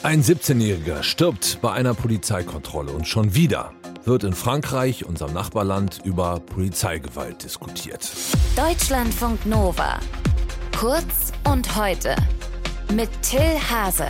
Ein 17-Jähriger stirbt bei einer Polizeikontrolle und schon wieder wird in Frankreich, unserem Nachbarland, über Polizeigewalt diskutiert. Deutschlandfunk Nova. Kurz und heute mit Till Hase.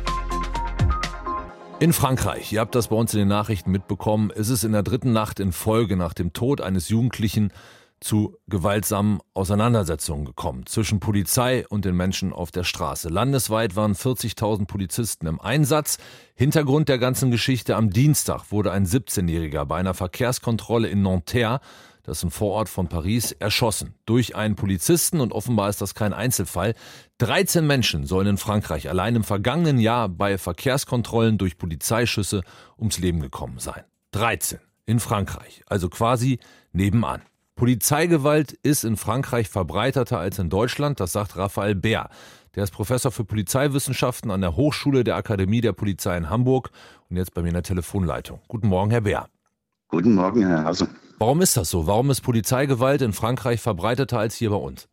In Frankreich, ihr habt das bei uns in den Nachrichten mitbekommen, ist es in der dritten Nacht in Folge nach dem Tod eines Jugendlichen zu gewaltsamen Auseinandersetzungen gekommen zwischen Polizei und den Menschen auf der Straße. Landesweit waren 40.000 Polizisten im Einsatz. Hintergrund der ganzen Geschichte: am Dienstag wurde ein 17-Jähriger bei einer Verkehrskontrolle in Nanterre, das ist ein Vorort von Paris, erschossen durch einen Polizisten, und offenbar ist das kein Einzelfall. 13 Menschen sollen in Frankreich allein im vergangenen Jahr bei Verkehrskontrollen durch Polizeischüsse ums Leben gekommen sein. 13 in Frankreich, also quasi nebenan. Polizeigewalt ist in Frankreich verbreiteter als in Deutschland, das sagt Raphael Bär. Der ist Professor für Polizeiwissenschaften an der Hochschule der Akademie der Polizei in Hamburg und jetzt bei mir in der Telefonleitung. Guten Morgen, Herr Bär. Guten Morgen, Herr Hase. Warum ist das so? Warum ist Polizeigewalt in Frankreich verbreiteter als hier bei uns?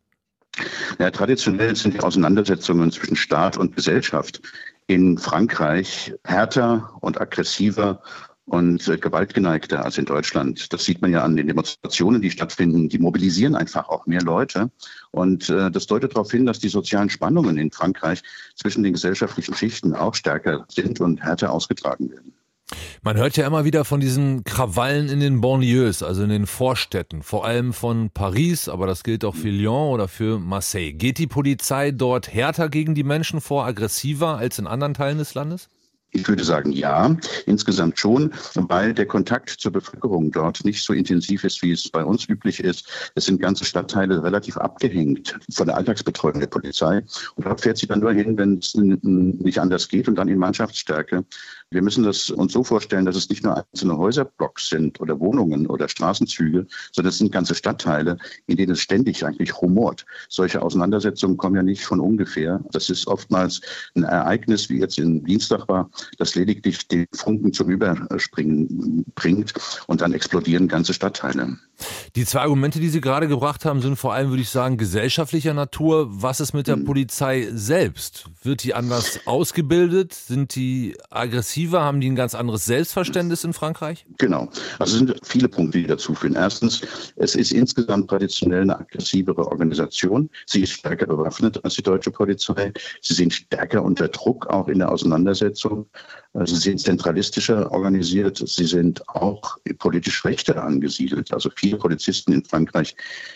Ja, traditionell sind die Auseinandersetzungen zwischen Staat und Gesellschaft in Frankreich härter und aggressiver und gewaltgeneigter als in Deutschland. Das sieht man ja an den Demonstrationen, die stattfinden. Die mobilisieren einfach auch mehr Leute. Und das deutet darauf hin, dass die sozialen Spannungen in Frankreich zwischen den gesellschaftlichen Schichten auch stärker sind und härter ausgetragen werden. Man hört ja immer wieder von diesen Krawallen in den Banlieues, also in den Vorstädten, vor allem von Paris, aber das gilt auch für Lyon oder für Marseille. Geht die Polizei dort härter gegen die Menschen vor, aggressiver als in anderen Teilen des Landes? Ich würde sagen, ja, insgesamt schon, weil der Kontakt zur Bevölkerung dort nicht so intensiv ist, wie es bei uns üblich ist. Es sind ganze Stadtteile relativ abgehängt von der Alltagsbetreuung der Polizei. Und dort fährt sie dann nur hin, wenn es nicht anders geht, und dann in Mannschaftsstärke. Wir müssen das uns so vorstellen, dass es nicht nur einzelne Häuserblocks sind oder Wohnungen oder Straßenzüge, sondern es sind ganze Stadtteile, in denen es ständig eigentlich rumort. Solche Auseinandersetzungen kommen ja nicht von ungefähr. Das ist oftmals ein Ereignis, wie jetzt in Dienstag war, das lediglich den Funken zum Überspringen bringt, und dann explodieren ganze Stadtteile. Die zwei Argumente, die Sie gerade gebracht haben, sind vor allem, würde ich sagen, gesellschaftlicher Natur. Was ist mit der Polizei selbst? Wird die anders ausgebildet? Sind die aggressiver? Haben die ein ganz anderes Selbstverständnis in Frankreich? Genau. Also es sind viele Punkte, die dazu führen. Erstens, es ist insgesamt traditionell eine aggressivere Organisation. Sie ist stärker bewaffnet als die deutsche Polizei. Sie sind stärker unter Druck, auch in der Auseinandersetzung. Sie sind zentralistischer organisiert. Sie sind auch politisch rechter angesiedelt. Also viele Polizisten in Frankreich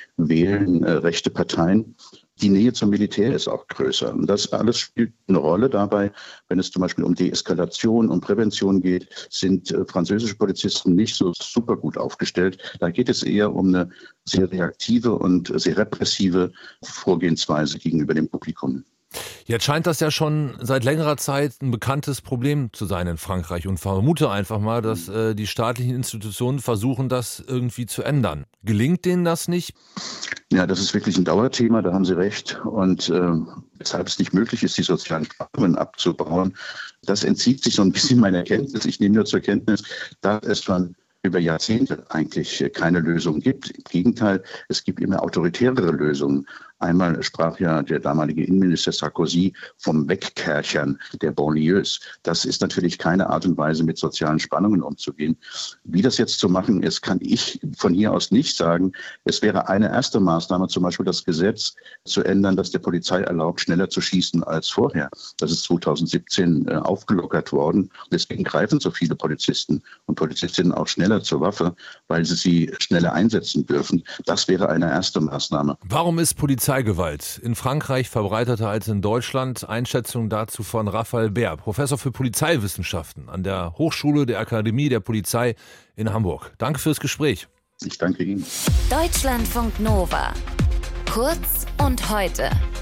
wählen rechte Parteien. Die Nähe zum Militär ist auch größer. Und das alles spielt eine Rolle dabei. Wenn es zum Beispiel um Deeskalation und Prävention geht, sind französische Polizisten nicht so super gut aufgestellt. Da geht es eher um eine sehr reaktive und sehr repressive Vorgehensweise gegenüber dem Publikum. Jetzt scheint das ja schon seit längerer Zeit ein bekanntes Problem zu sein in Frankreich, und vermute einfach mal, dass die staatlichen Institutionen versuchen, das irgendwie zu ändern. Gelingt denen das nicht? Ja, das ist wirklich ein Dauerthema, da haben Sie recht. Und weshalb es nicht möglich ist, die sozialen Spannungen abzubauen, das entzieht sich so ein bisschen meiner Kenntnis. Ich nehme nur zur Kenntnis, dass es schon über Jahrzehnte eigentlich keine Lösung gibt. Im Gegenteil, es gibt immer autoritärere Lösungen. Einmal sprach ja der damalige Innenminister Sarkozy vom Wegkerchern der Banlieues. Das ist natürlich keine Art und Weise, mit sozialen Spannungen umzugehen. Wie das jetzt zu machen ist, kann ich von hier aus nicht sagen. Es wäre eine erste Maßnahme, zum Beispiel das Gesetz zu ändern, das der Polizei erlaubt, schneller zu schießen als vorher. Das ist 2017 aufgelockert worden. Deswegen greifen so viele Polizisten und Polizistinnen auch schneller zur Waffe, weil sie schneller einsetzen dürfen. Das wäre eine erste Maßnahme. Warum ist Polizeigewalt in Frankreich verbreiteter als in Deutschland? Einschätzung dazu von Raphael Bär, Professor für Polizeiwissenschaften an der Hochschule der Akademie der Polizei in Hamburg. Danke fürs Gespräch. Ich danke Ihnen. Deutschlandfunk Nova. Kurz und heute.